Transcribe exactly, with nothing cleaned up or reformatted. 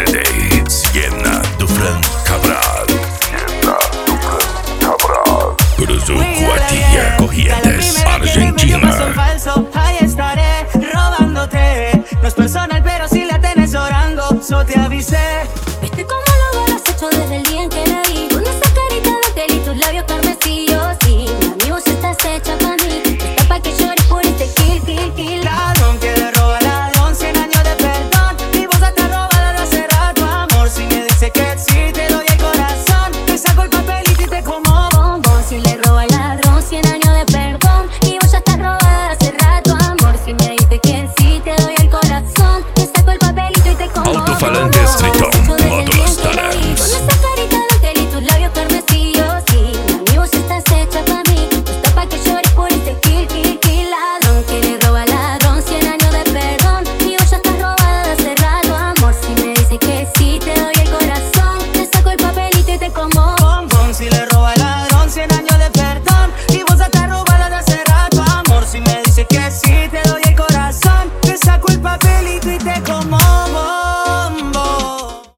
C D Sienna Dufran Cabral. Sienna Dufran Cabral. Cruzó Cuatilla, Corrientes, Argentina. Son falsos, ahí estaré robándote. No es personal, pero si la tenés orando, so te avisé.